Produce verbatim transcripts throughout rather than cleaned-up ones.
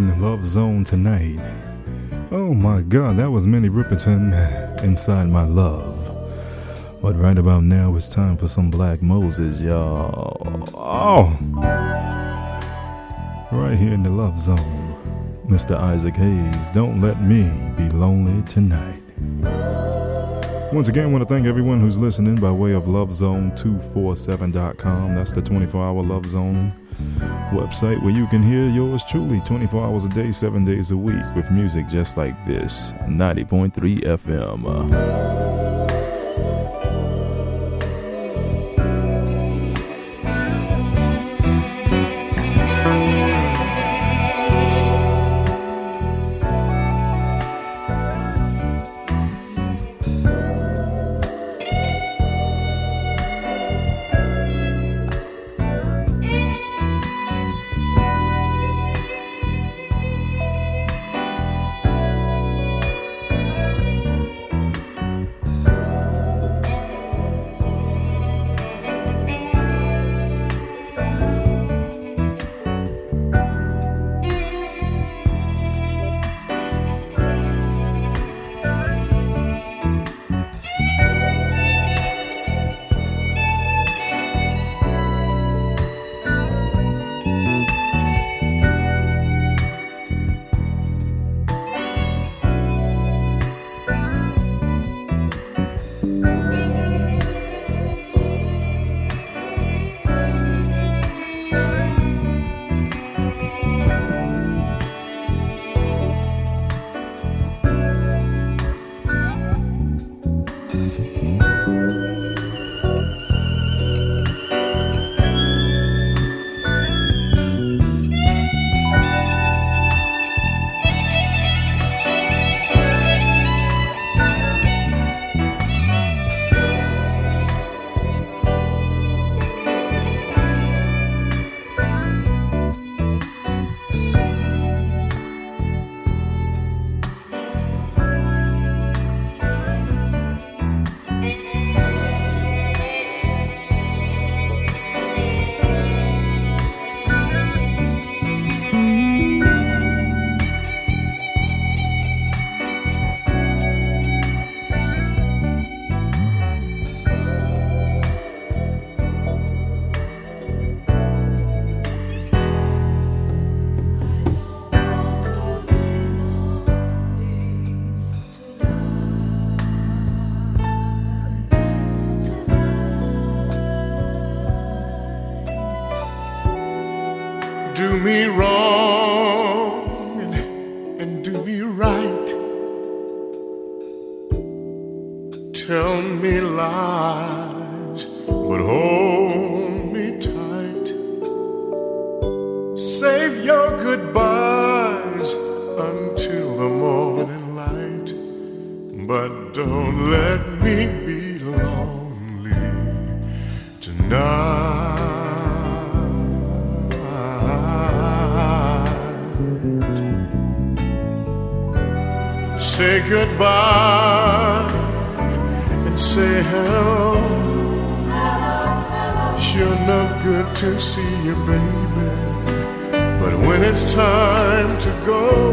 in Love Zone tonight. Oh my God, that was Minnie Riperton, Inside My Love. But right about now, it's time for some Black Moses, y'all. Oh! Right here in the Love Zone, Mister Isaac Hayes, Don't Let Me Be Lonely Tonight. Once again, I want to thank everyone who's listening by way of love zone two forty-seven dot com. That's the twenty-four hour Love Zone website where you can hear yours truly twenty-four hours a day, seven days a week with music just like this. ninety point three F M. Do me wrong and, and do me right. Tell me lies, but hold me tight. Save your goodbyes until the morning light, but don't let me be lonely tonight. Say goodbye and say hello. Sure enough good to see you, baby. But when it's time to go,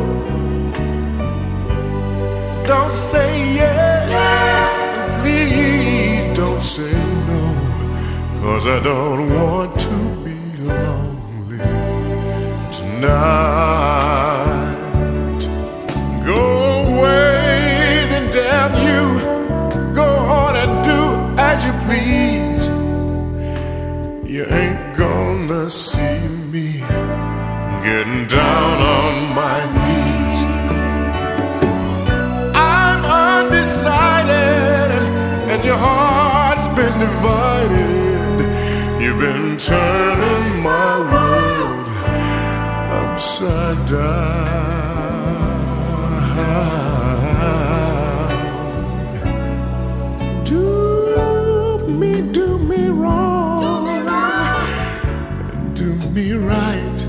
don't say yes, and please don't say no, 'cause I don't want to be lonely tonight. Go away, then damn you, go on and do as you please. You ain't gonna see me getting down on my knees. I'm undecided, and your heart's been divided. You've been turning my world upside down. Do me, do me wrong, do me wrong, and do me right.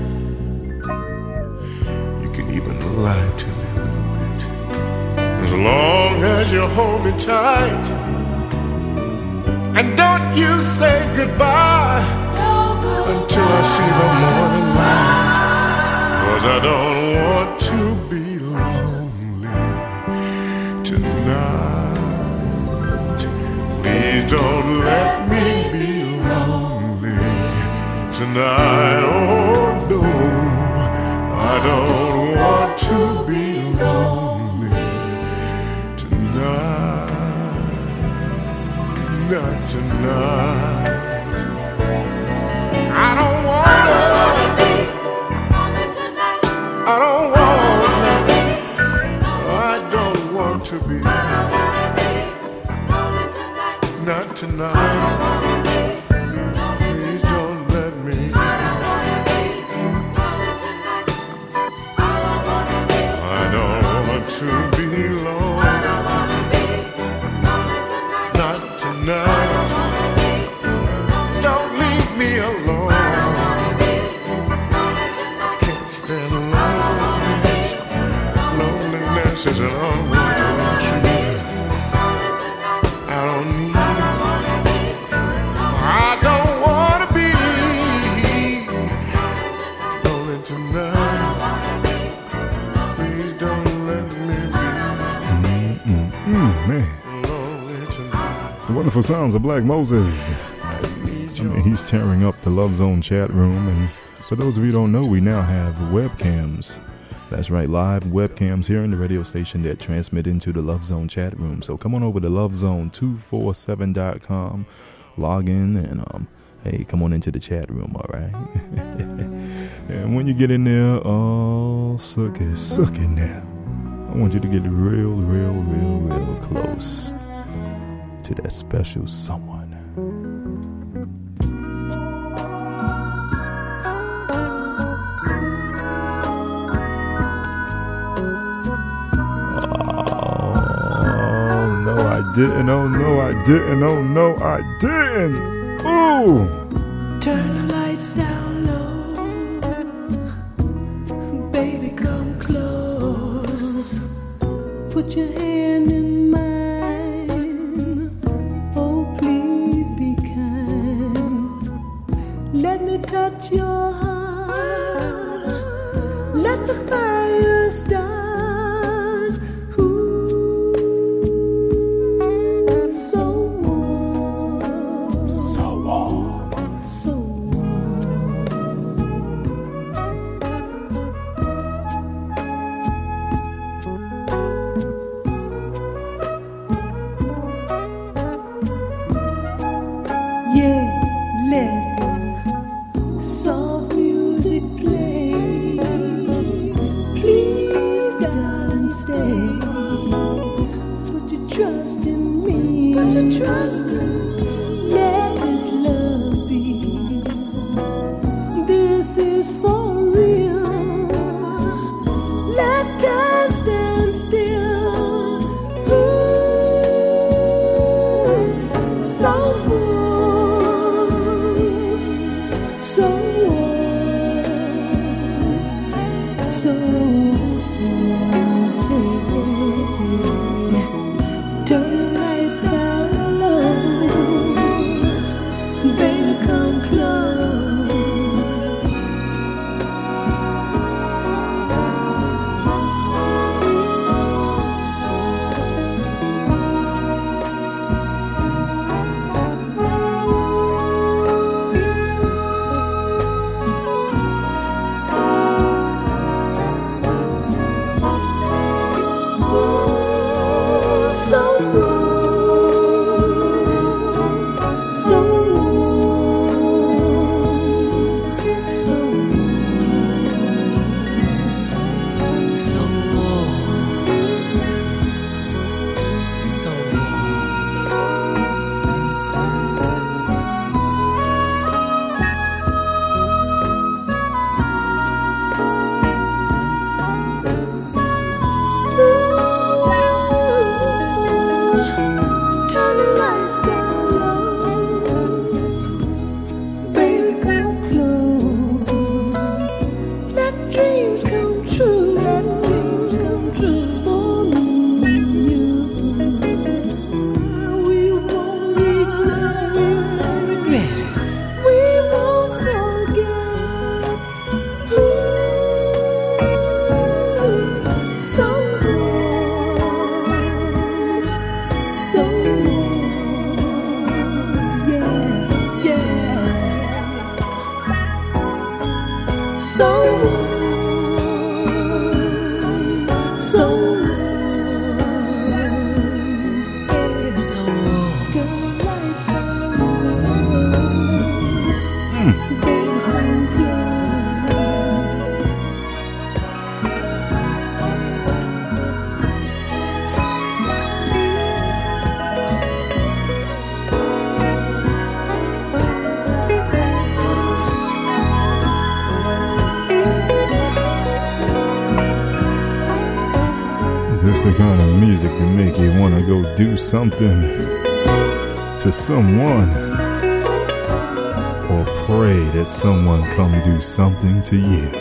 You can even lie to me a little bit, as long as you hold me tight. And don't you say goodbye no goodbye until I see the morning light, 'cause 'cause I don't want to be lonely tonight. Please don't let me be lonely tonight. Oh no, I don't want to be lonely tonight. Not tonight. I don't want to be lonely tonight. I don't want to. I don't want to be lonely tonight. Not tonight. Please don't let me. I don't want to be lonely. Not tonight. Don't leave me alone. Can't stand loneliness. Loneliness is an unwanted truth. I don't need it. I don't want to be lonely tonight. Please don't let me Mm, man. be lonely tonight. The wonderful sounds of Black Moses. I need I you. mean, he's tearing up the Love Zone chat room. And for those of you who don't know, we now have webcams. That's right, live webcams here in the radio station that transmit into the Love Zone chat room. So come on over to love zone two four seven dot com, log in, and um, hey, come on into the chat room, all right? And when you get in there, oh, suck it, suck it now. I want you to get real, real, real, real close to that special someone. Oh, no, I didn't. Oh, no, I didn't. Oh, no, I didn't. Ooh. Turn the lights down low, baby, come close. Put your hand in mine. Oh, please be kind. Let me touch your heart. Let the fire start. Ooh, so warm, So warm. so warm. Yeah, let the soft music play. Please, darling, stay. Put your trust in me. Put your trust in me. Let this love be. This is for real. Let time stand still. Ooh, so warm, so warm, so warm. Turn the lights down low. music to make you want to go do something to someone, or pray that someone come do something to you.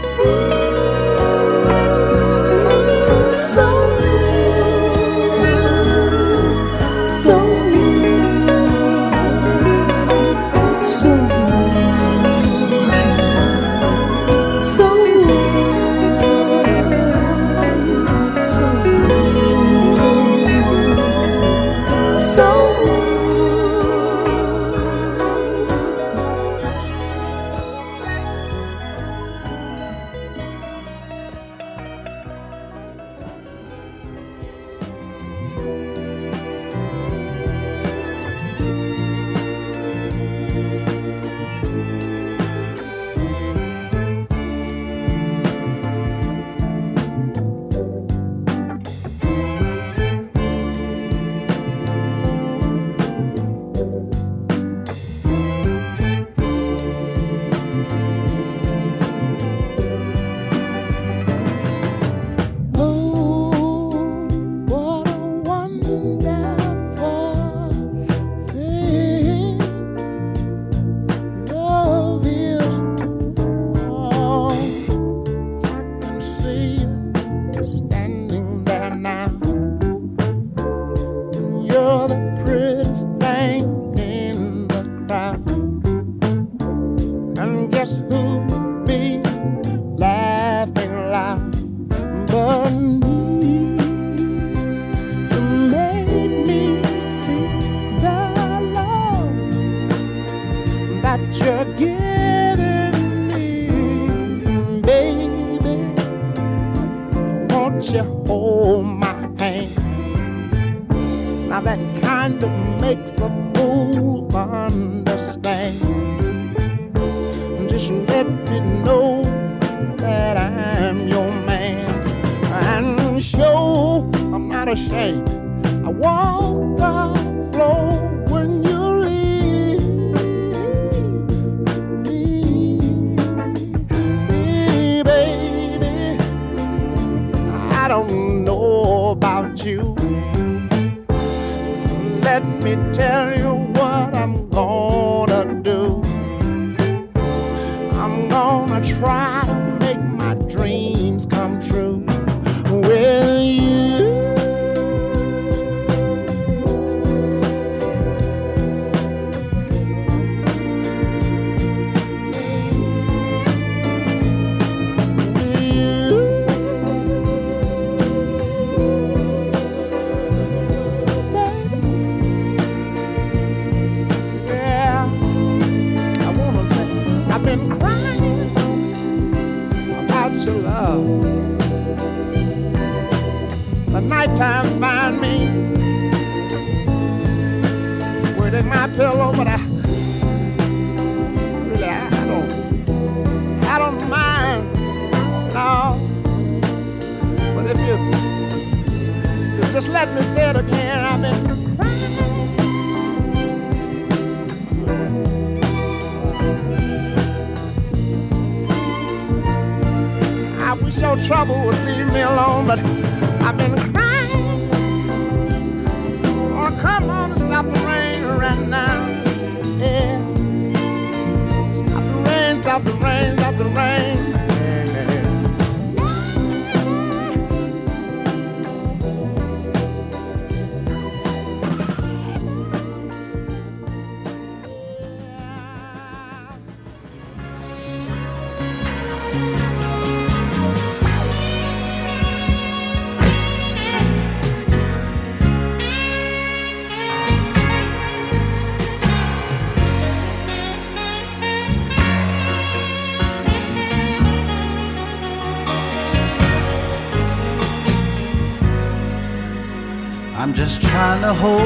I'm just trying to hold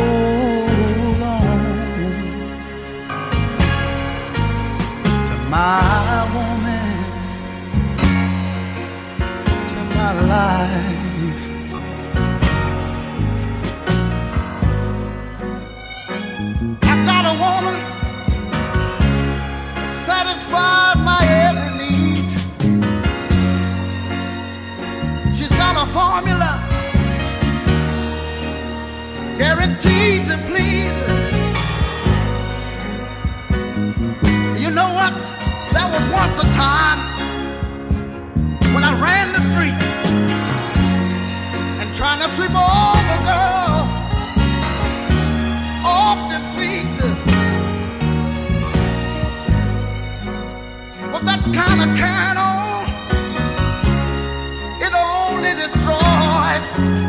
on to my woman, to my life. I've got a woman that satisfies my every need. She's got a formula guaranteed to please. You know what? There was once a time when I ran the streets and trying to sleep over girls off their feet. But that kind of candle, it only destroys.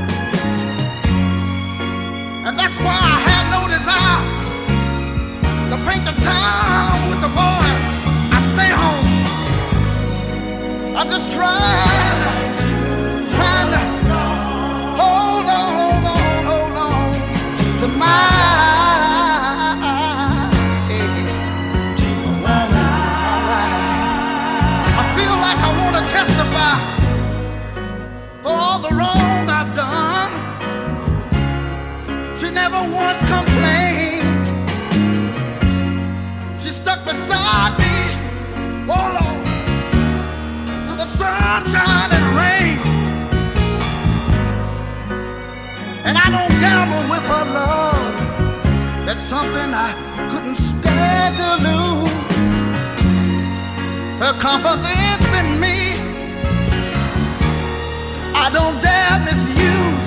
And that's why I had no desire to paint the town with the boys. I stay home. I'm just trying, trying to hold on, hold on, hold on to my, I feel like I want to testify for all the wrong I've done. She never once complained. She stuck beside me, oh Lord, through the sunshine and rain. And I don't gamble with her love. That's something I couldn't stand to lose. Her confidence in me, I don't dare misuse.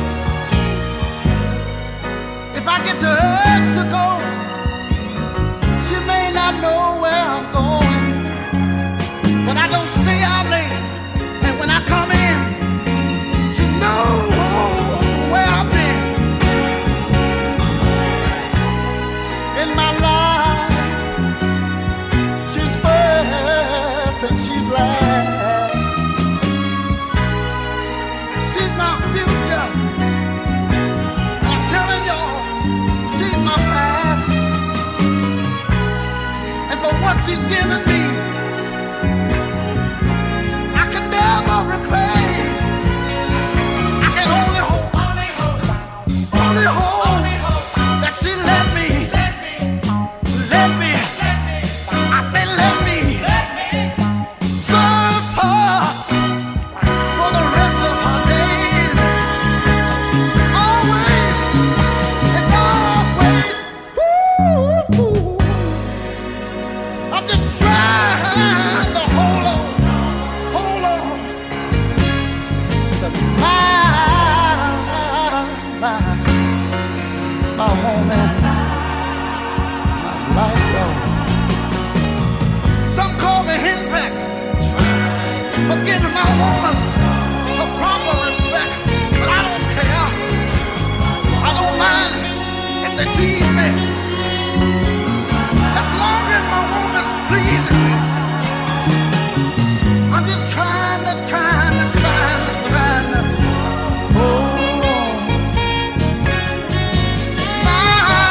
If I get the urge to go, she may not know where I'm going, but I don't stay out late. And when I come in, she knows where I've been. In my life, she's first and she's last. She's my future. I'm telling y'all, she's my past. And for what she's given me, I can never repay. I can only hope, only hope, only hope that she let me, let me, I say let me serve her for the rest of her days. Always and always. Ooh, I'm just trying to hold on, hold on to my, my, my woman, my life dog. Some call me henpeck for giving my woman a proper respect, but I don't care. I don't mind if they tease me, as long as my woman's pleasing. I'm just trying to, trying to, trying to, trying to hold on. My,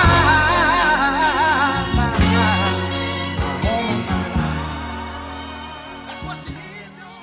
my, my woman. That's what she is, y'all.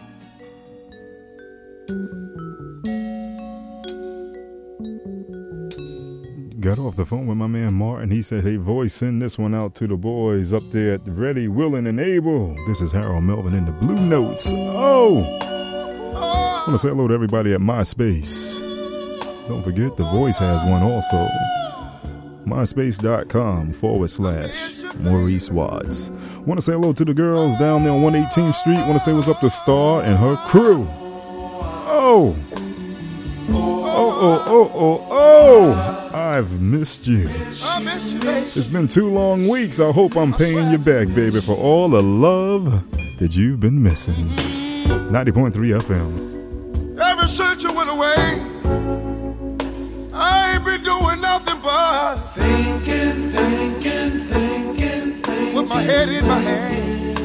Got off the phone with my man Martin. He said, hey, voice, send this one out to the boys up there at Ready, Willing, and Able. This is Harold Melvin in the Blue Notes. Oh! I want to say hello to everybody at MySpace. Don't forget, the voice has one also. MySpace.com forward slash Maurice Watts. Want to say hello to the girls down there on one eighteenth Street. Want to say what's up to Star and her crew. Oh! Oh, oh, oh, oh, oh! I've missed you. It's been two long weeks. I hope I'm paying you back, baby, for all the love that you've been missing. ninety point three F M. Ever since you went away, I ain't been doing nothing but thinking, thinking, thinking, thinking, with my head in my hand.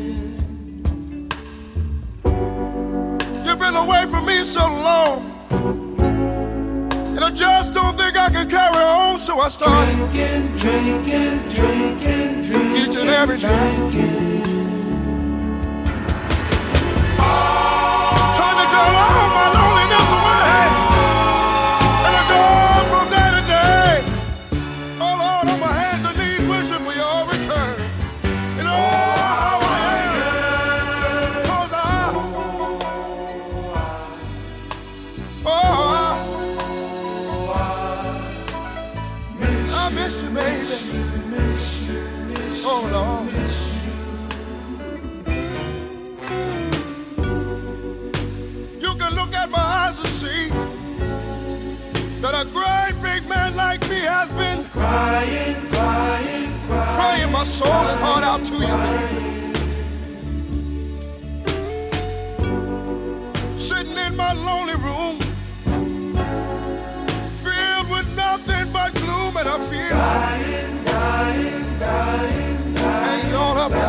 You've been away from me so long, and I just don't think I can carry on, so I start drinking, drinking, drinking, drinking each and every night. Trying to drown all my loneliness away, and I go on from day to day. Oh Lord, on my hands and knees wishing for your return. And oh, how I am, 'cause I, oh, I, I miss you, baby. Oh, Lord. You can look at my eyes and see that a great big man like me has been crying, crying, crying, crying my soul and heart out to you. Sitting in my lonely room, filled with nothing but gloom, and I feel dying, dying, dying, dying, hanging on up.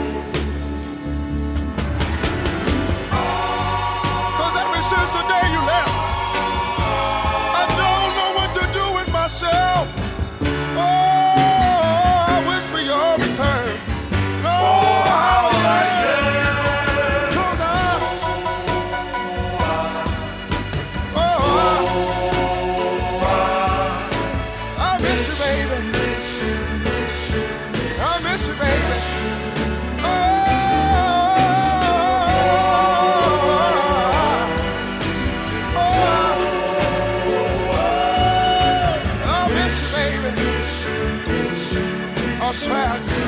Cause ever since the day you left, I don't know what to do with myself. Oh, I wish for your return. No, how cause I, oh, I, I miss you, baby. I miss you, baby. Oh, I miss you, baby. I swear I do.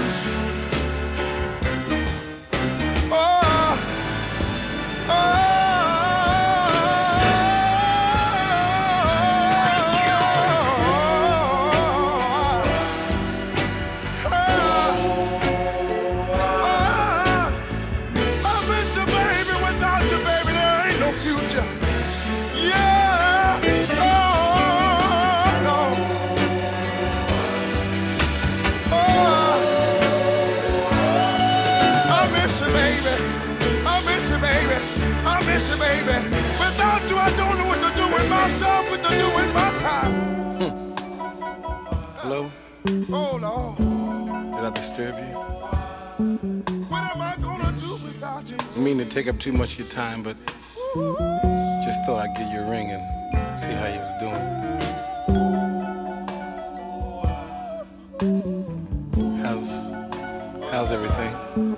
Oh, oh, I miss you, baby. Without you, baby, there ain't no future. Yeah. Oh, no. Oh, I miss you, baby. I miss you, baby. I miss you, baby. Without you, I don't know what to do with myself, what to do with my time. Hello? Oh, Lord. Did I disturb you? What am I gonna do without you? I mean to take up too much of your time, but just thought I'd give you a ring and see how you was doing. How's how's everything?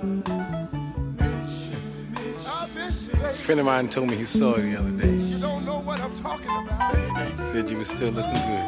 I miss you, baby. A friend of mine told me he saw you the other day. You don't know what I'm talking about. Said you were still looking good.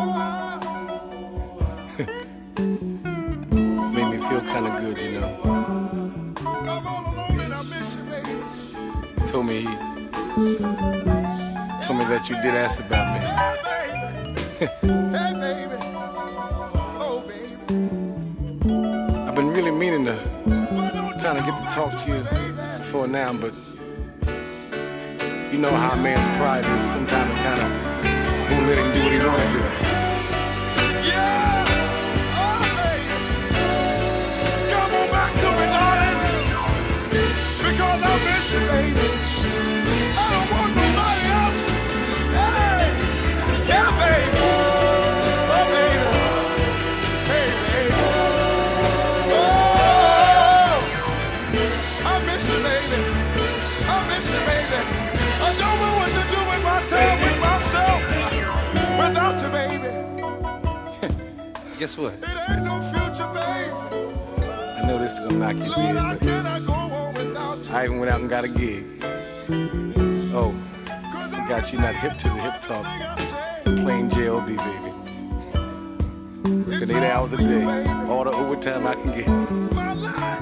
Made me feel kind of good, you know. I'm all alone and I miss you, baby. Told me he told me that you did ask about me. Hey, baby. Hey, baby. Oh, baby. I've been really meaning to Why don't you trying to get to talk to you before now, but you know how a man's pride is. Sometimes it kind of won't let him do what he want to do. Yeah. Oh, baby. Come on back to me, darling. Because I miss you, baby. I don't want nobody else. Hey. Yeah, baby. Oh, baby. Hey, baby. Oh. I miss you, baby. I miss you, baby. I don't know what to do with my time, with myself, without you, baby. Guess what? It ain't no future, baby. I know this is gonna knock you Lord, dead, I but cannot go on without you. I even went out and got a gig. Oh, forgot you're not hip to the hip talk. Plain J O B, baby. Working eight hours a day, all the overtime I can get. My life,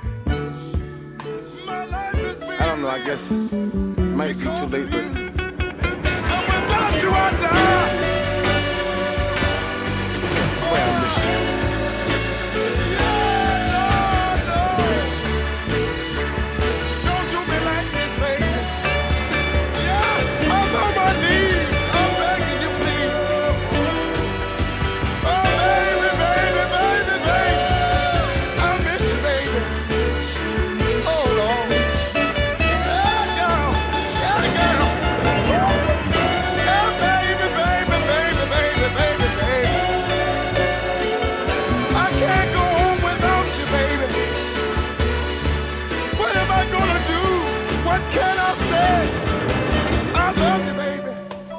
my life is being I don't know. I guess it might be too late, but and without you, I die. I swear I miss you. Yeah, no, no. Don't do me like this, baby. Yeah, I'm on my knees. I'm begging you, please. Oh, baby, baby, baby, baby. I miss you, baby. Oh, Lord. Yeah, girl. Yeah, girl. Yeah, baby, baby, baby, baby, baby, baby. I can't go home without you, baby. What am I gonna do? What can I say? I love you, baby.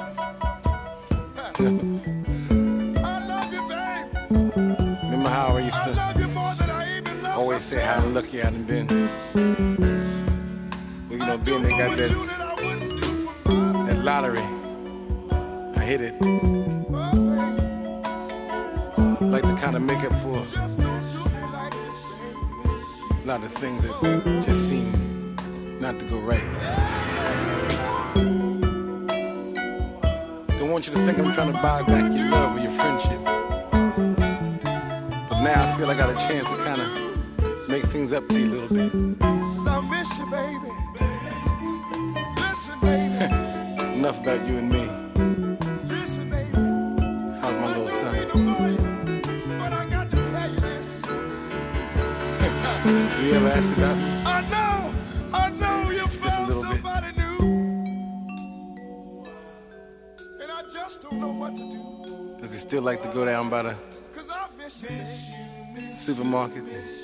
I love you, baby. Remember how I used I to love you more than I even love always say myself. how lucky I done been. Well, you know, I being do they got for that, you that I wouldn't do for myself. that lottery, I hit it. Oh, baby. kind of make up for a lot of things that just seem not to go right. Don't want you to think I'm trying to buy back your love or your friendship. But now I feel I got a chance to kind of make things up to you a little bit. I miss you, baby. Listen, baby. Enough about you and me. Listen, baby. How's my little son? But I got to tell you this. You ever ask about me? I know, I know you found somebody new. And I just don't know what to do. Does he still like to go down by the Cause I miss you, baby. supermarket?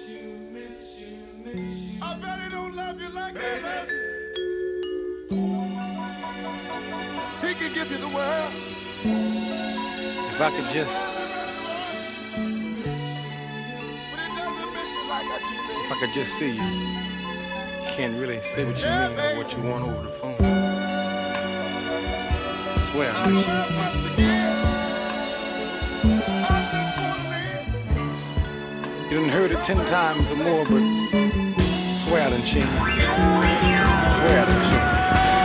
I bet he don't love you like I love you. He can give you the world. If I could just, But he doesn't miss you like I do, baby. if I could just see you. You can't really say what you Yeah, mean or baby. what you want over the phone. I swear I I miss love you. once again. I just wanna live. You done heard it ten times or more, but swear I done changed. Swear I done changed.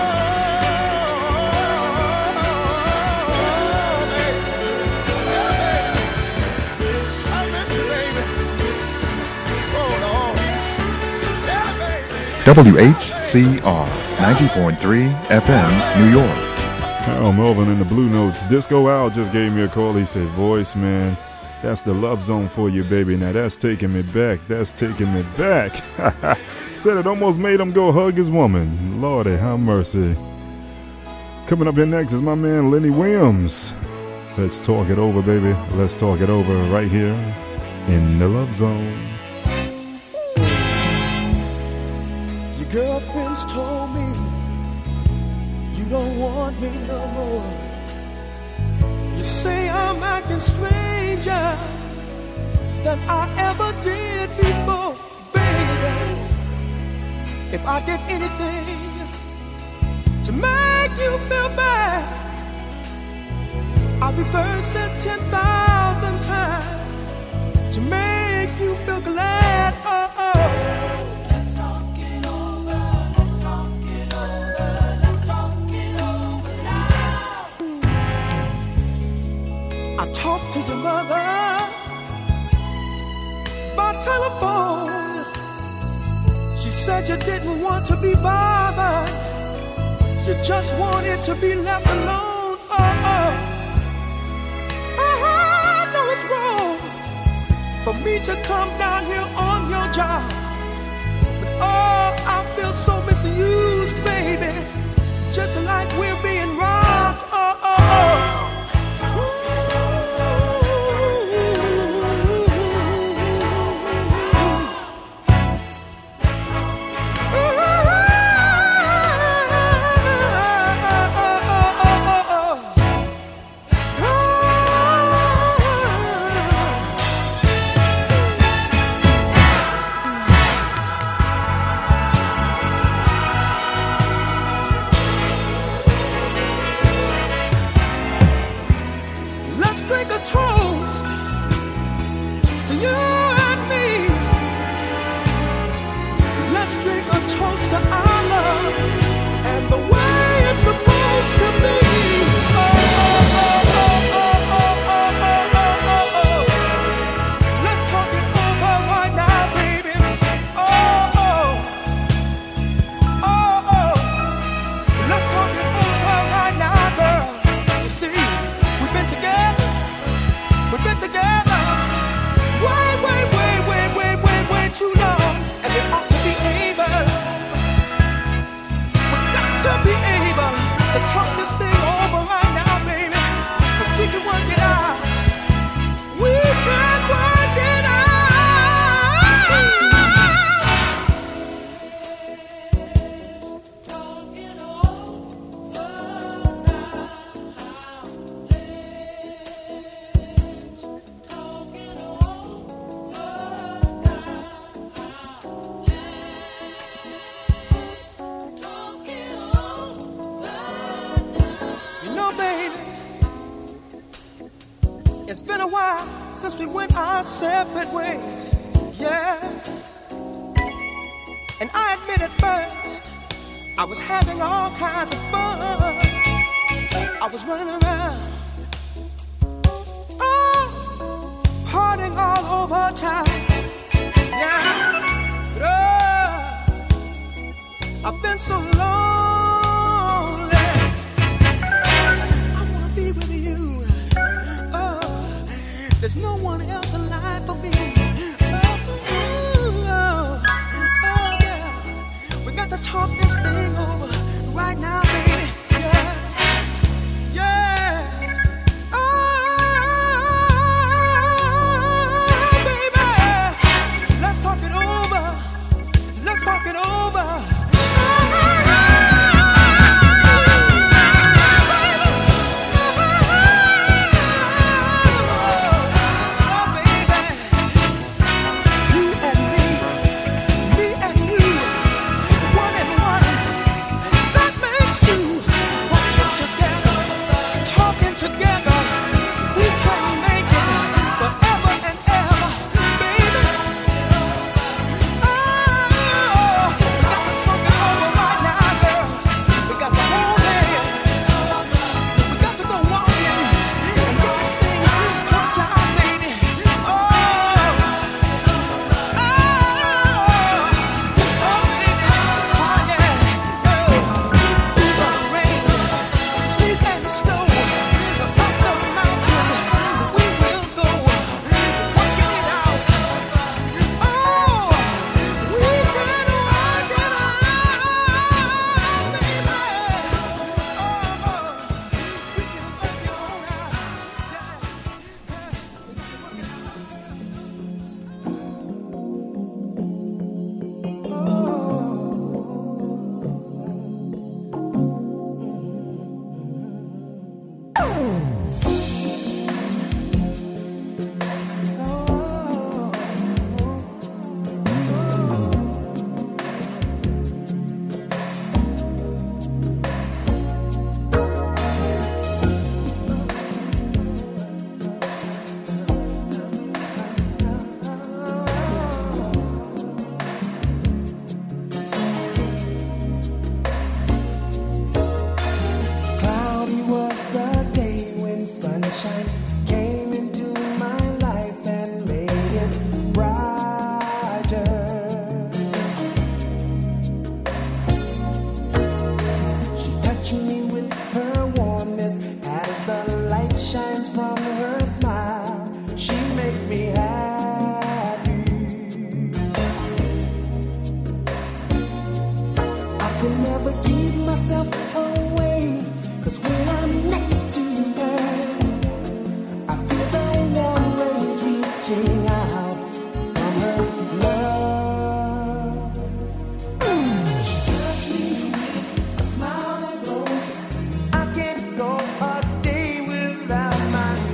W H C R ninety point three F M, New York. Harold Melvin in the Blue Notes. Disco Al just gave me a call. He said, voice, man, that's the love zone for you, baby. Now that's taking me back. That's taking me back. Said it almost made him go hug his woman. Lordy, have mercy. Coming up here next is my man Lenny Williams. Let's talk it over, baby. Let's talk it over right here in the Love Zone. Your girlfriends told me you don't want me no more. You say I'm acting stranger than I ever did before, baby. If I did anything to make you feel bad, I'll reverse it ten thousand times to make you feel glad. Oh, oh. Let's talk it over, let's talk it over, let's talk it over now. I talked to your mother by telephone. She said you didn't want to be bothered, you just wanted to be left alone. Oh, oh. I know it's wrong for me to come down here on your job, but oh, I feel so misused, baby, just like we're being robbed. Oh, oh, oh. Let's drink a toast to you and me. Let's drink a toast to our love and the way it's supposed to be. Oh, oh, oh, oh, oh, oh, oh, oh, oh, oh. Let's talk it over right now, baby. Oh, oh, oh, oh. Let's talk it over right now, girl. You see, we've been together It's been a while since we went our separate ways, yeah. And I admit at first, I was having all kinds of fun. I was running around, oh, partying all over town, yeah. But oh, I've been so lonely. I wanna be with you. Oh, there's no one else alive for me. To talk this thing over right now, baby. Yeah, yeah. Oh, baby, let's talk it over. Let's talk it over. My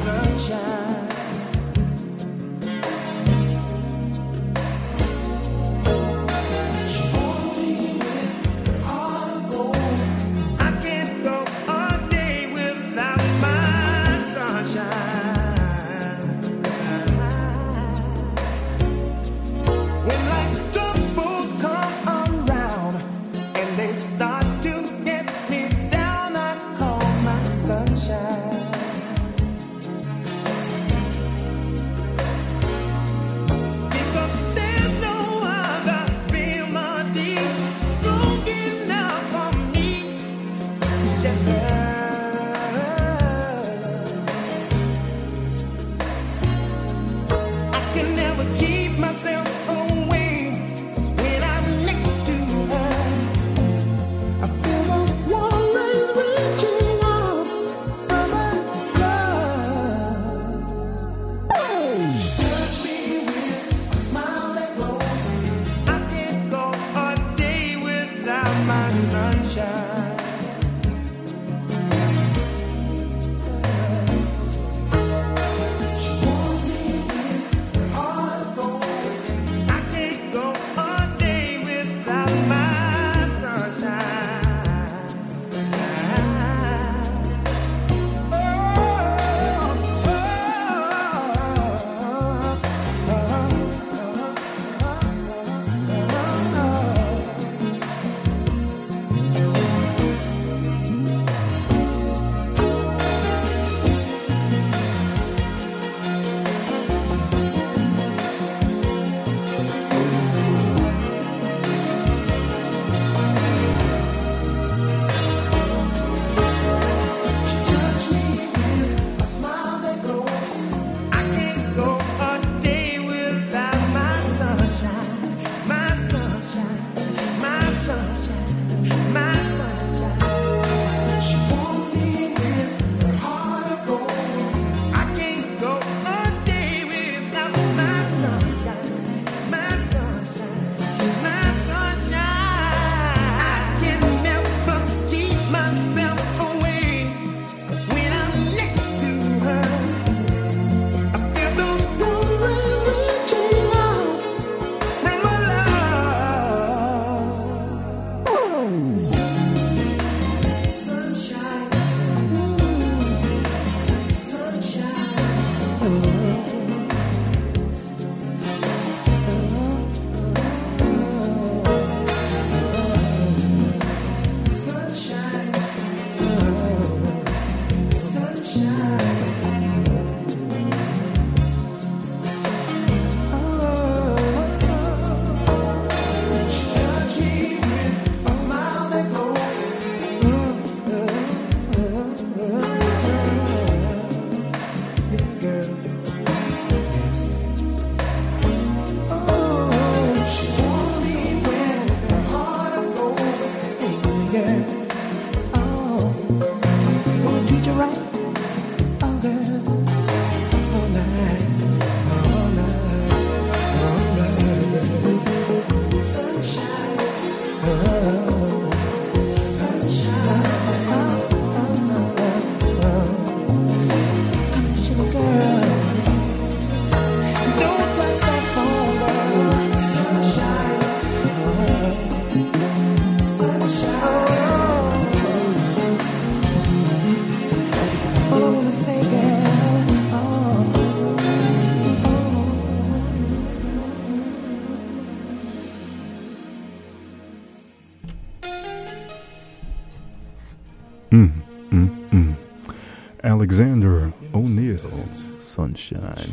Alexander O'Neal, Sunshine.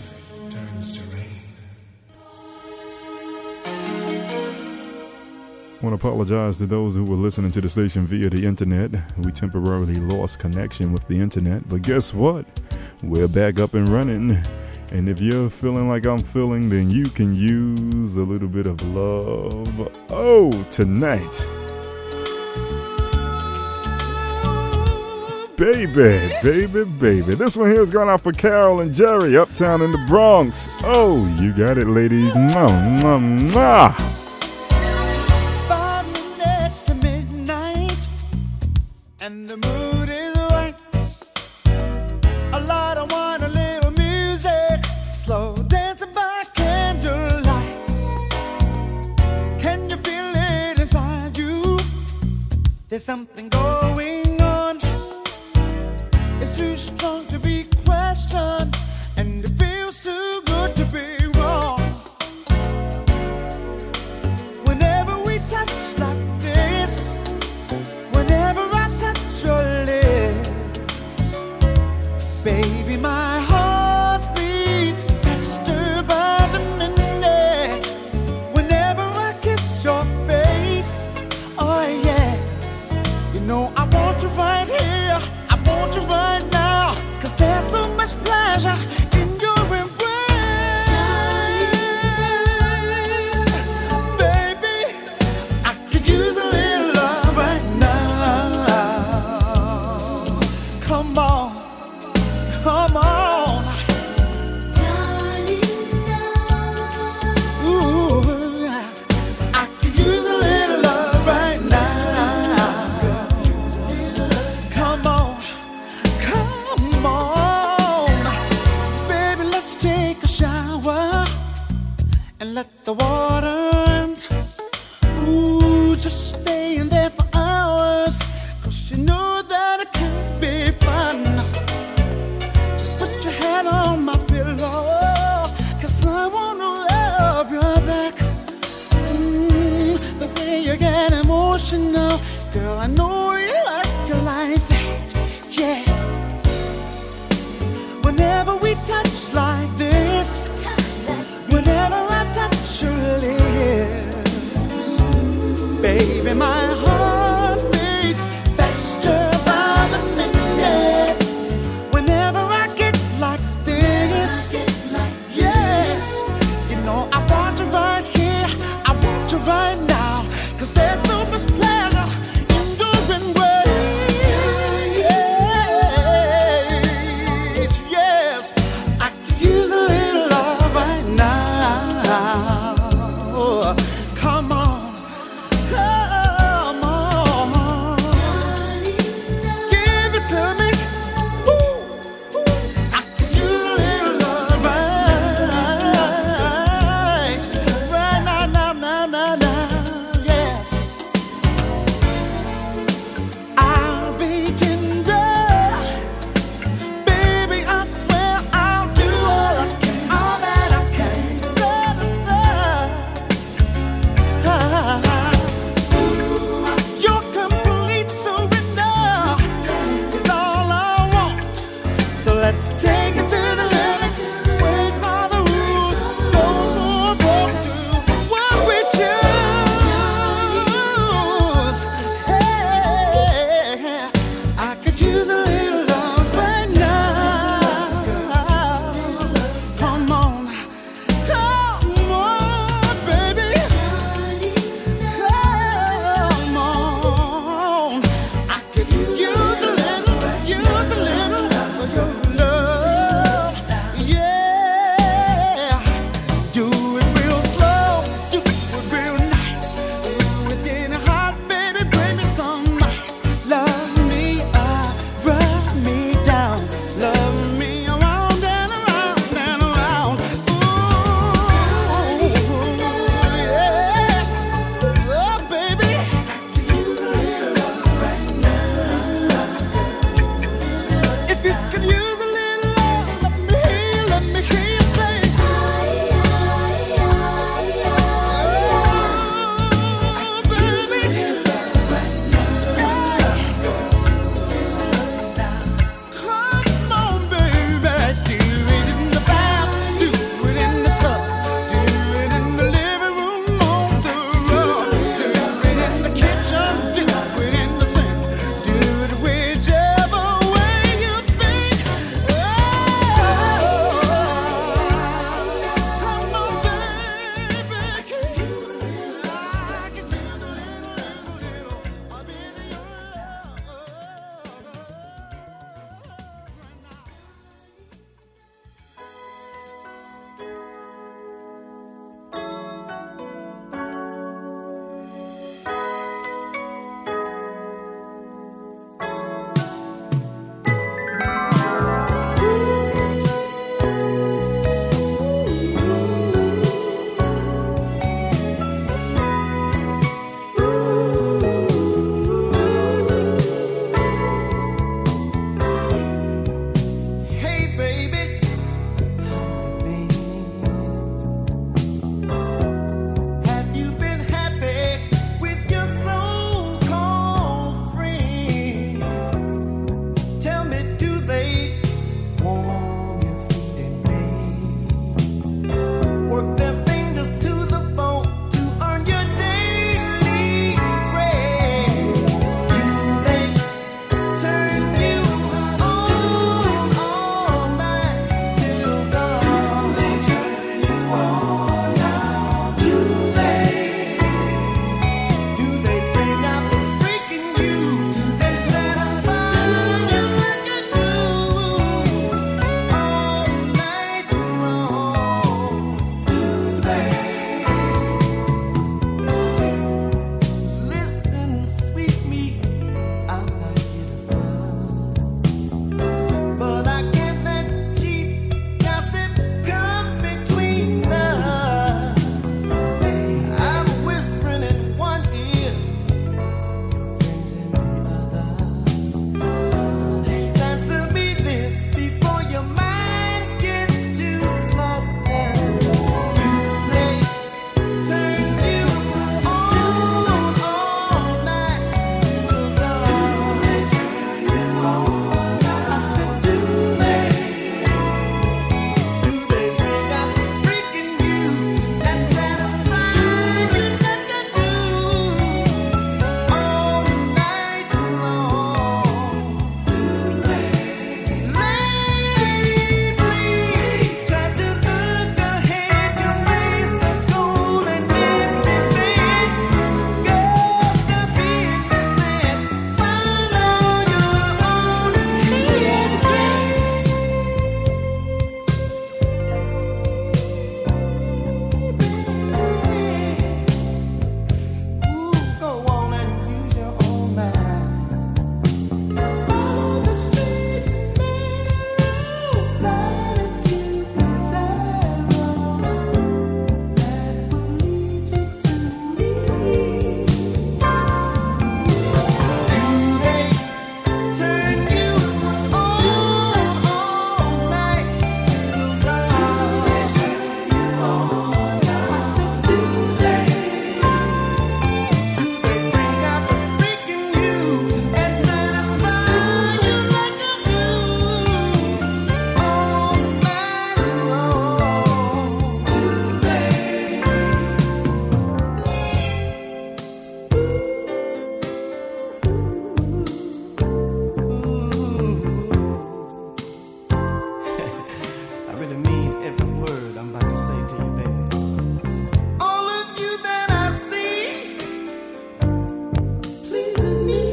I want to apologize to those who were listening to the station via the internet. We temporarily lost connection with the internet, but guess what? We're back up and running. And if you're feeling like I'm feeling, then you can use a little bit of love. Oh, tonight. Baby, baby, baby. This one here is going out for Carol and Jerry, uptown in the Bronx. Oh, you got it, ladies. Mwah, mwah, mwah. And the mood is right. A lot I want a little music, slow dancing by candlelight. Can you feel it inside you? There's something going on. It's too strong to be questioned, and it feels too good to be wrong. Whenever we touch like this, whenever I your lips, baby, my heart beats faster by the minute. Whenever I kiss your face, oh yeah, you know I want you right here, I want you right now, 'cause there's so much pleasure in your embrace. Baby, I could use a little love right now. Come on, come on, darling. Ooh, I could use a little love right now. Come on, come on, baby, let's take a shower and let the water in. Ooh, just stay in there for hours, 'cause you know that it can't be fun. Just put your head on my pillow, 'cause I wanna love your back. Mm, the way you get emotional, girl, I know you like it like that, yeah. Whenever we touch like this, whenever I touch your lips, baby, my heart beats faster by the minute. Whenever I get like this, yes, you know I want you right here, I want you right now, 'cause there's so much pleasure in your embrace. Yes, yes, I could use a little love right now. Come on. Come on, give it to me. Ooh, ooh. I could use a little love right, right now, now, now, now, now. Yes, I'll be tender, baby. I swear I'll do all I can, all that I can to satisfy. Your complete surrender is all I want. So let's take it to the limit. Wait by the rules. No more going to what we choose. Hey, I could use a little love right now. Come on, come on, baby. Come on, I could use a little, use a little of your love. every word I'm about to say to you, baby. All of you that I see pleases me.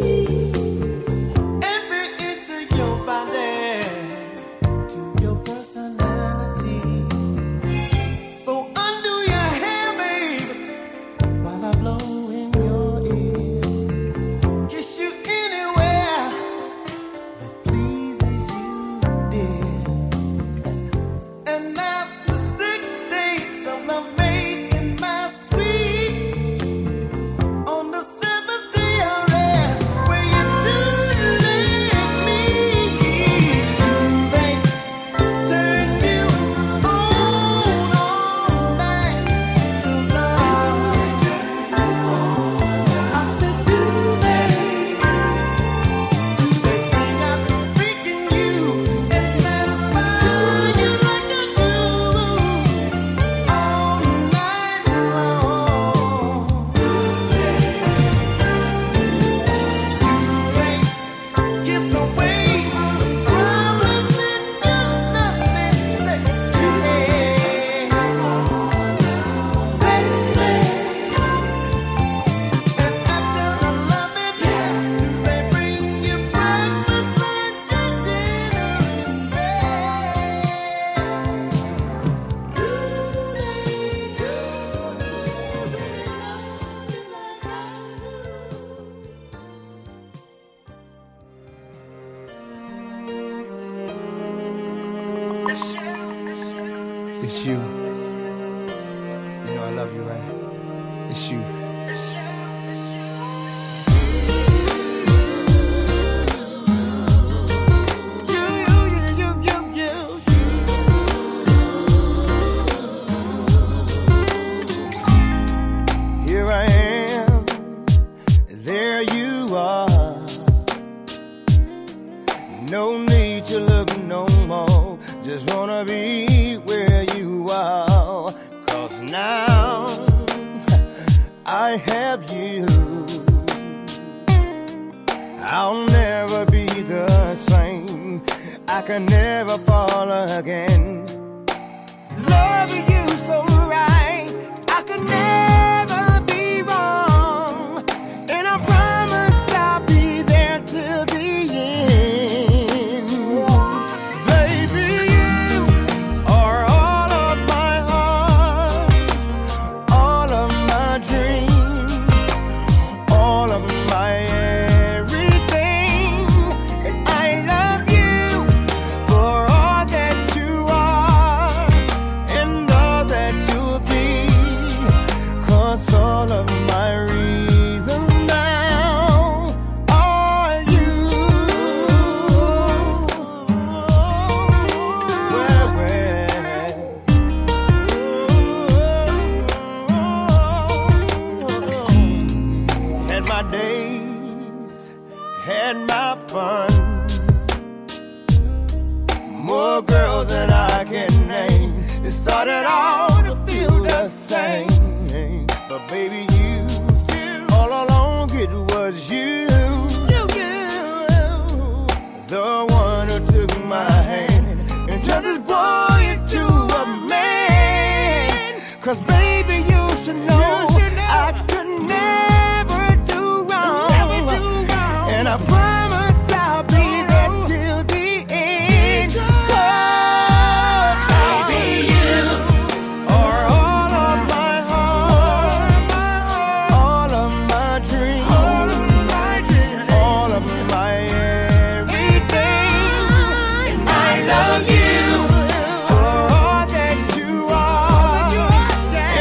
Every inch of your body to your personality. So undo your hair, babe, while I blow in your ear. Kiss you anywhere that pleases you, dear. And after six days of love making my sweet, on the seventh day I rest where you two leaves me. Do they turn you on all night till dawn? I said, do they? Do they bring out the freak in you and satisfy you like I do all night long? Do they? Kiss away problems in your lovely sexy head, baby. And after the loving, do they bring you breakfast, lunch, and dinner in bed? Do they, do they really love you like I do? It's you. You know I love you, right? It's you. Here I am, there you are. No need to look no more. Just wanna be where you are. Cause now I have you. I'll never be the same. I can never fall again. Loving you so right, I could never be wrong. And I promise I'll be there till the end. Baby, you are all of my heart, all of my dreams, all of my everything. And I love you for all that you are and all that you'll be. 'Cause all of my reasons now are you. Well, well. Had my days, had my fun. More girls than I can name. It started all to feel the same. But baby, you, all along it was you, the one who took my hand and turned this boy into a man. 'Cause baby, you should know I could never do wrong. And I promise I'll be there till the end. 'Cause baby, you are all of my heart, all of my dreams, all of my everything. And I love you for all that you are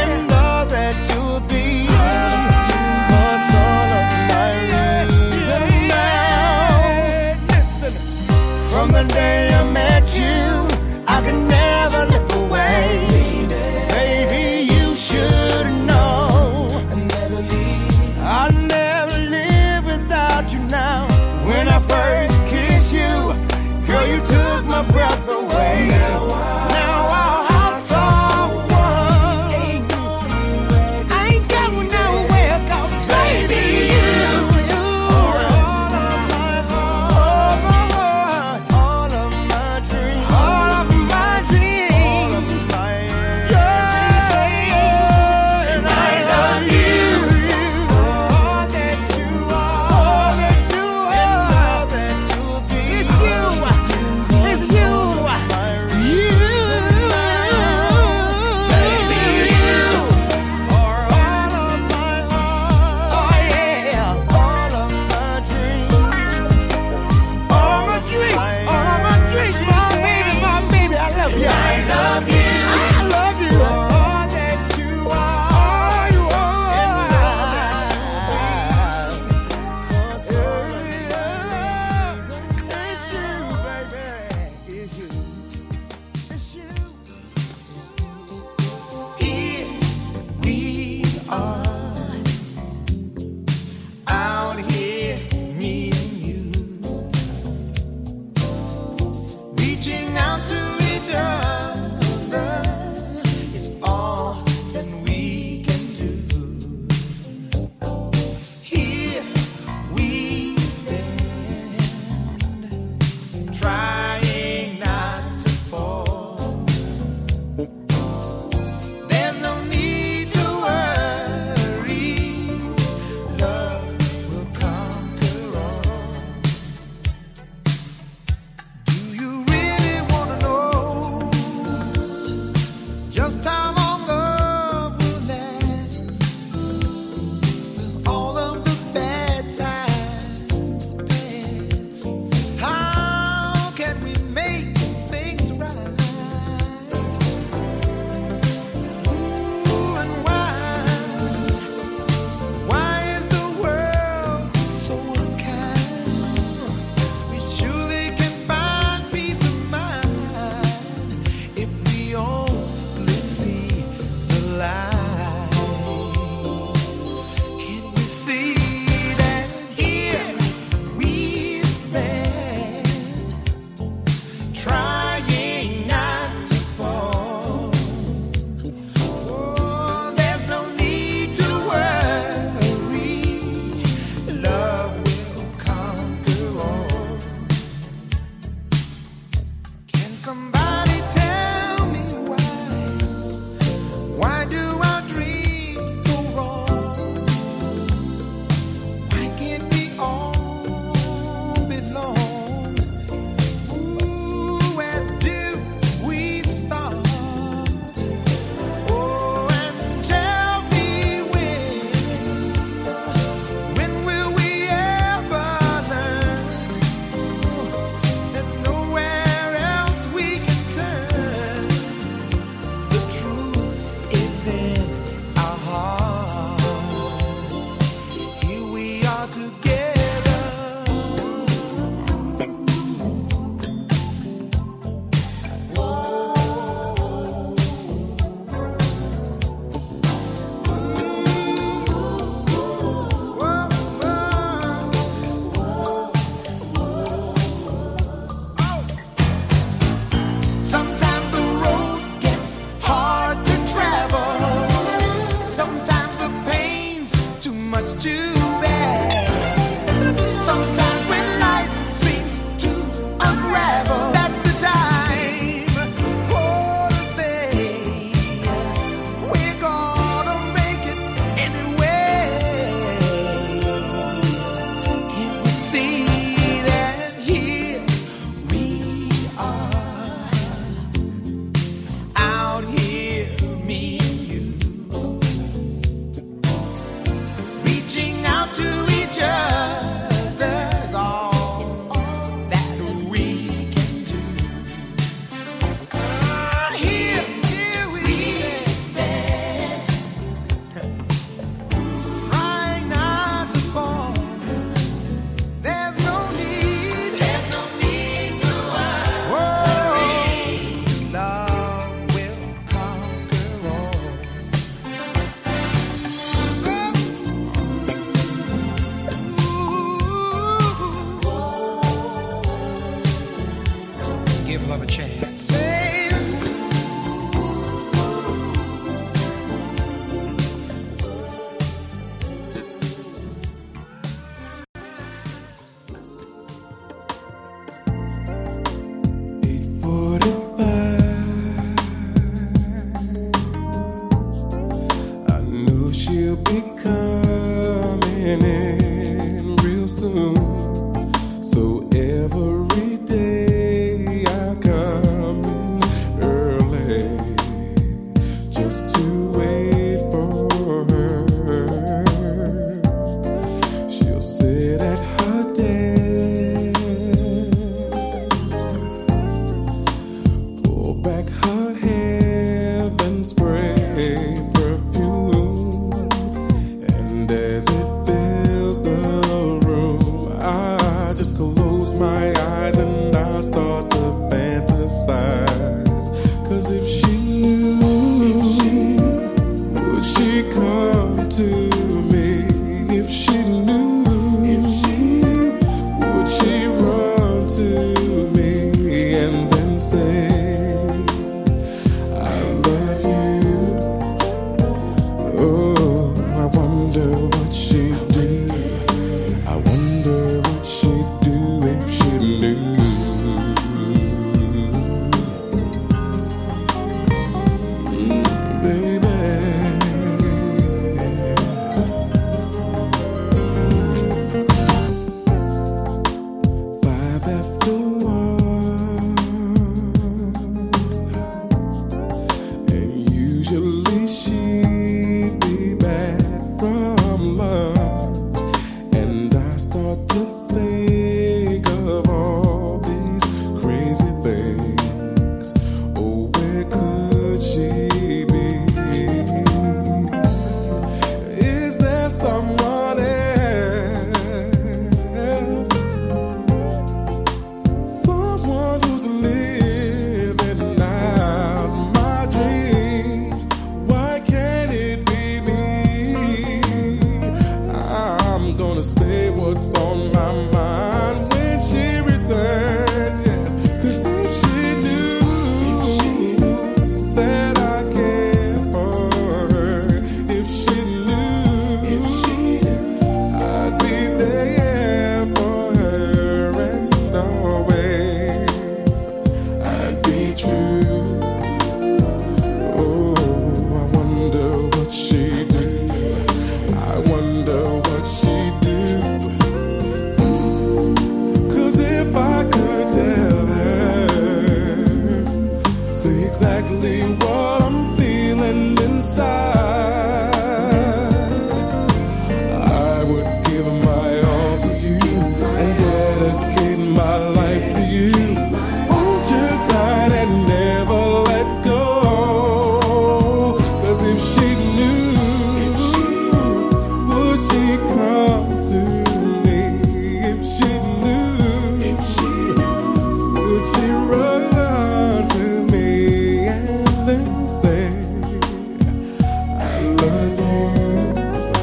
say exactly what I'm feeling inside. I would give my all to you and dedicate my life to you. Hold you tight and never let go. 'Cause if she knew, would she come to me? If she knew, would she run to me and then say, I love you?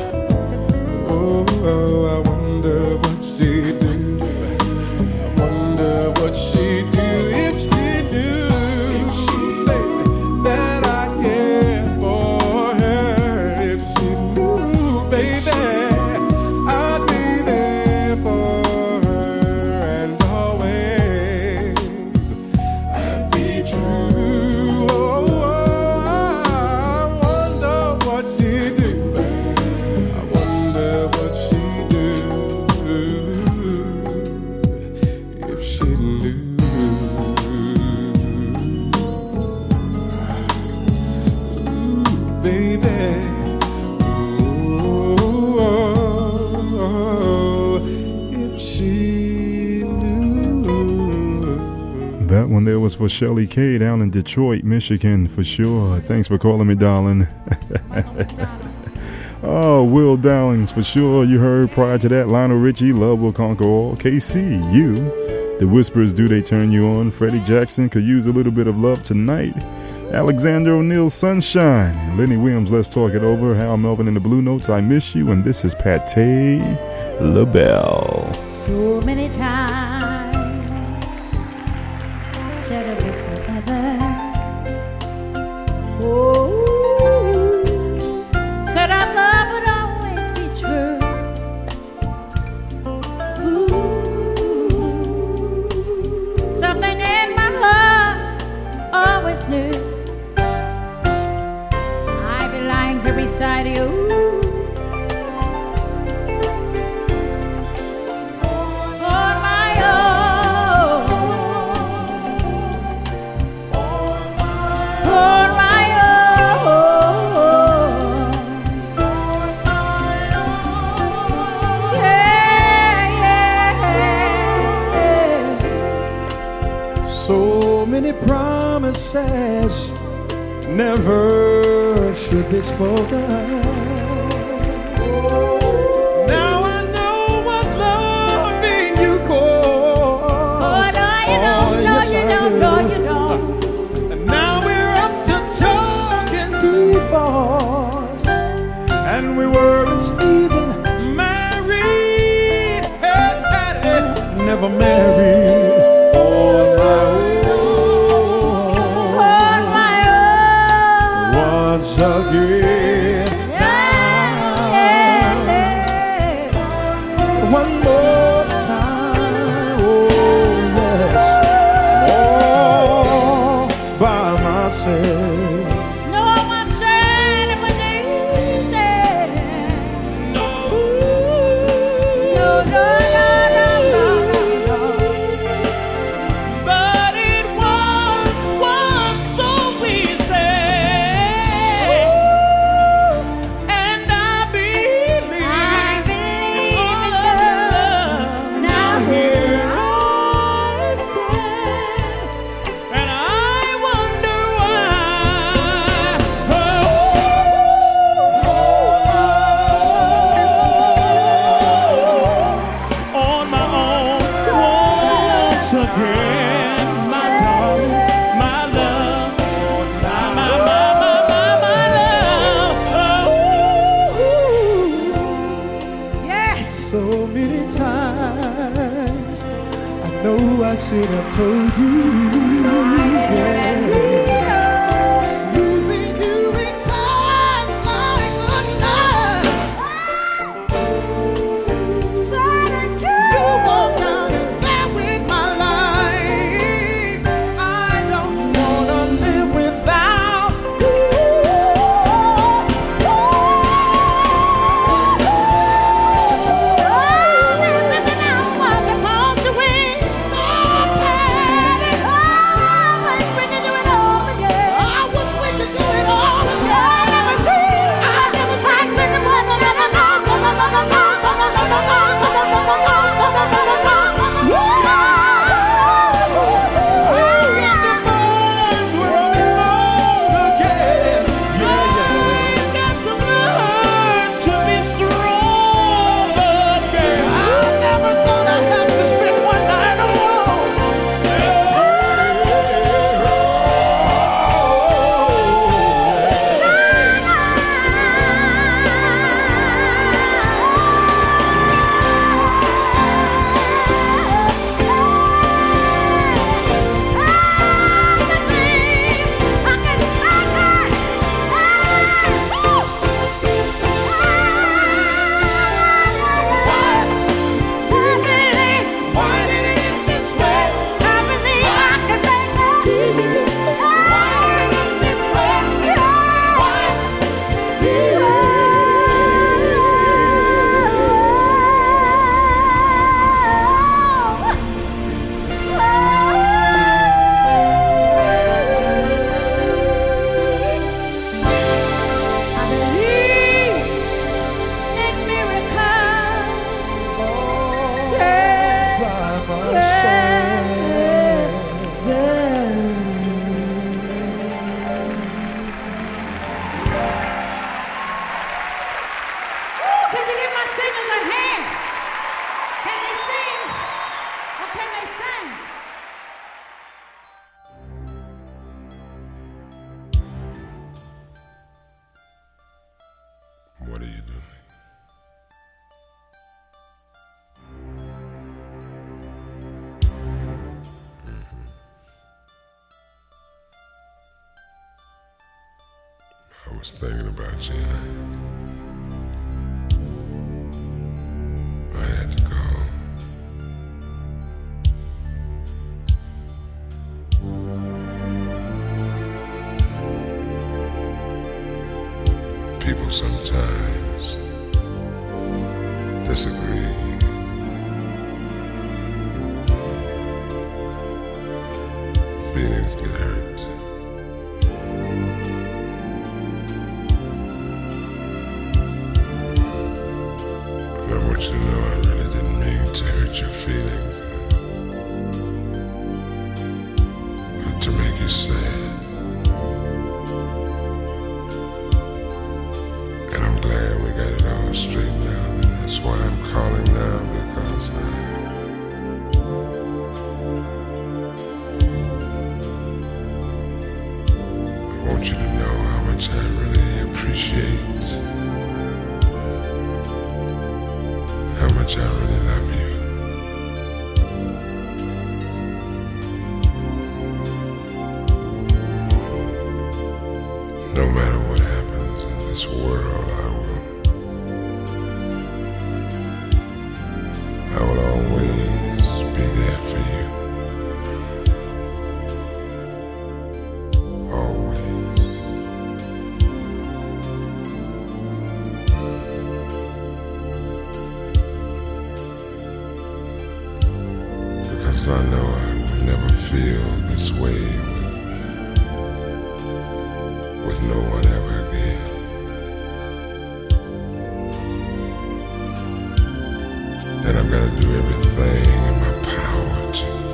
Oh, I wonder what she'd do. I wonder what she'd do if she knew, baby, that I care for her. If she knew, baby, I'd be there for her and always I'd be true. Oh, I wonder what she'd do. I wonder what she'd do if she knew. Ooh, baby. Ooh, if she knew. That one there was for Shelly K down in Detroit, Michigan, for sure. Thanks for calling me, darling. Oh, Will Dowlings, for sure. You heard prior to that, Lionel Richie, Love Will Conquer All. K C, you. The Whispers, Do They Turn You On? Freddie Jackson, Could Use a Little Bit of Love Tonight. Alexander O'Neill, Sunshine. Lenny Williams, Let's Talk It Over. Hal Melvin and the Blue Notes, I Miss You. And this is Pate LaBelle. So many times said it was forever. Oh, said our love would always be true. Ooh, something in my heart always knew I'd be lying here beside you. On my own, on my own, yeah, yeah. So many promises never should be spoken. Now I know what loving you call. Oh, no, you don't, no, you don't, no, you don't. And now we're up to talking divorce, and we weren't even married. Hey, hey, hey. Never married. On my own. Once again. One more time. Oh, yes. All by myself. No one said it was easy. No, no, no, no, no, no, no. But it was once so easy. And I believe I believe in all in of your love. love. Now here I stand, and I wonder why. Oh, on my own, once again, my darling, my love, my, my, my, my, my, my love. Oh. yes. So many times I know I should have told you. Yeah. Losing you becomes like a knife. You walk out and there with my life. I don't wanna live without you. Oh, this is an hour supposed to win. Oh, Patty, oh. I was thinking about you. I had to call. People sometimes disagree. Feelings get hurt. And I want you to know I really didn't mean to hurt your feelings. Not to make you sad. And I'm glad we got it all straightened out. And that's why I'm calling now, because I I want you to know how much I really appreciate, how much I really love you. No matter what happens in this world, I will, I will always be there for you. Because I know I will never feel this way with, with no one ever again. And I've got to do everything in my power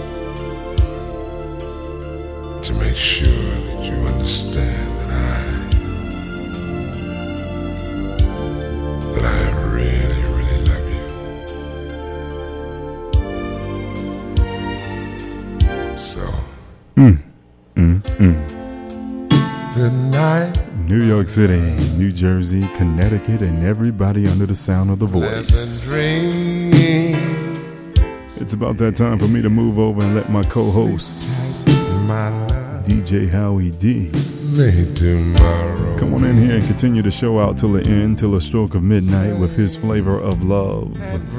to, to make sure that you understand that I, that I really, really love you. So, Mm, mm, mm. good night. New York City, New Jersey, Connecticut, and everybody under the sound of the voice. It's about that time for me to move over and let my co-host, D J Howie D, come on in here and continue the show out till the end, till the stroke of midnight with his flavor of love.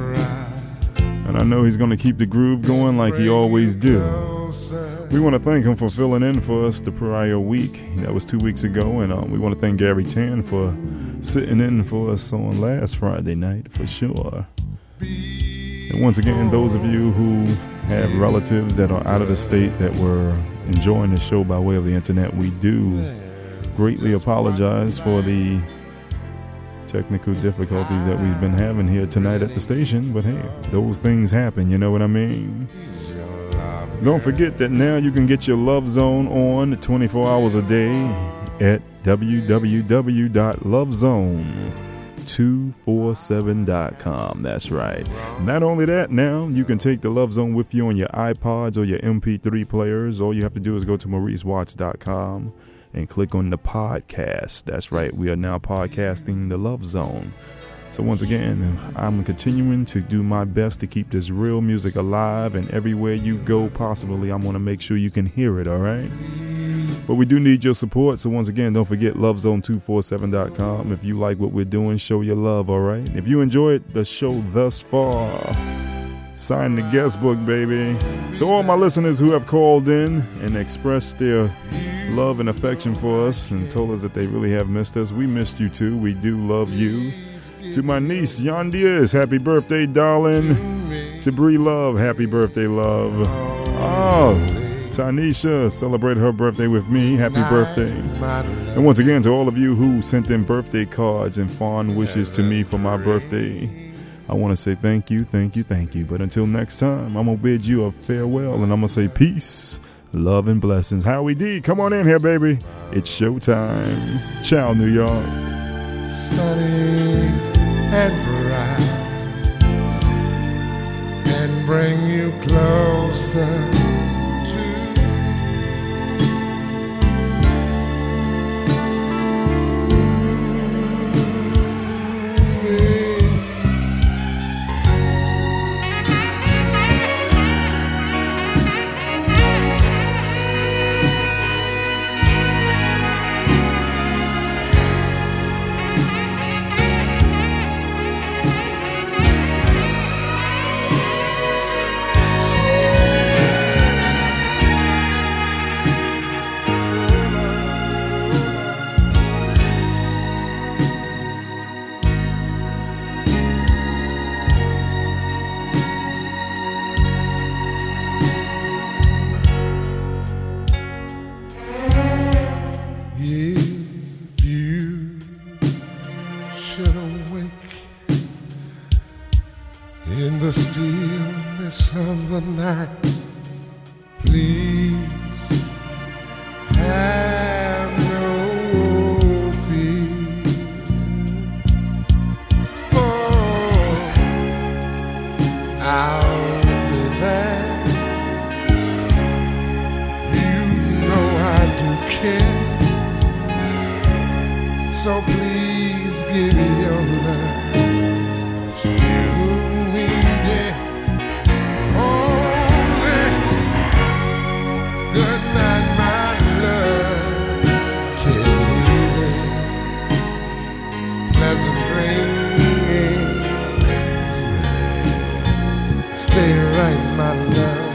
And I know he's going to keep the groove going like he always do. We want to thank him for filling in for us the prior week. That was two weeks ago. And um, we want to thank Gary Tan for sitting in for us on last Friday night, for sure. And once again, those of you who have relatives that are out of the state that were enjoying the show by way of the internet, we do greatly apologize for the technical difficulties that we've been having here tonight at the station. But hey, those things happen, you know what I mean? Don't forget that now you can get your Love Zone on twenty-four hours a day at w w w dot love zone two four seven dot com. That's right. Not only that, now you can take the Love Zone with you on your iPods or your M P three players. All you have to do is go to maurice watts dot com and click on the podcast. That's right. We are now podcasting the Love Zone. So once again, I'm continuing to do my best to keep this real music alive, and everywhere you go possibly, I'm going to make sure you can hear it, all right? But we do need your support, so once again, don't forget love zone two four seven dot com. If you like what we're doing, show your love, all right? If you enjoyed the show thus far, sign the guest book, baby. To all my listeners who have called in and expressed their love and affection for us and told us that they really have missed us, we missed you too. We do love you. To my niece, Yon Diaz, happy birthday, darling. To Bree Love, happy birthday, love. Oh, Tanisha, celebrate her birthday with me. Happy birthday. And once again, to all of you who sent in birthday cards and fond wishes to me for my birthday, I want to say thank you, thank you, thank you. But until next time, I'm going to bid you a farewell, and I'm going to say peace, love, and blessings. Howie D, come on in here, baby. It's showtime. Ciao, New York. Sunny and bright, and bring you closer. If you should awake in the stillness of the night, please have no fear. Oh, I'll be there. You know I do care. So please give me your love to me, dear. Only good night, my love. Take it easy. Pleasant dreams. Stay right, my love.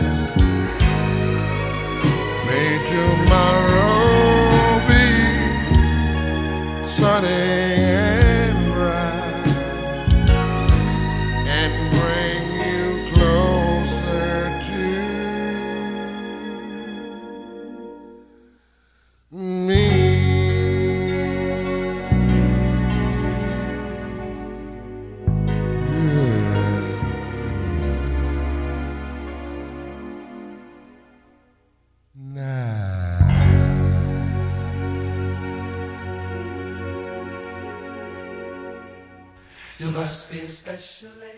May tomorrow sunny and bright, and bring you closer to me. You must be a special lady.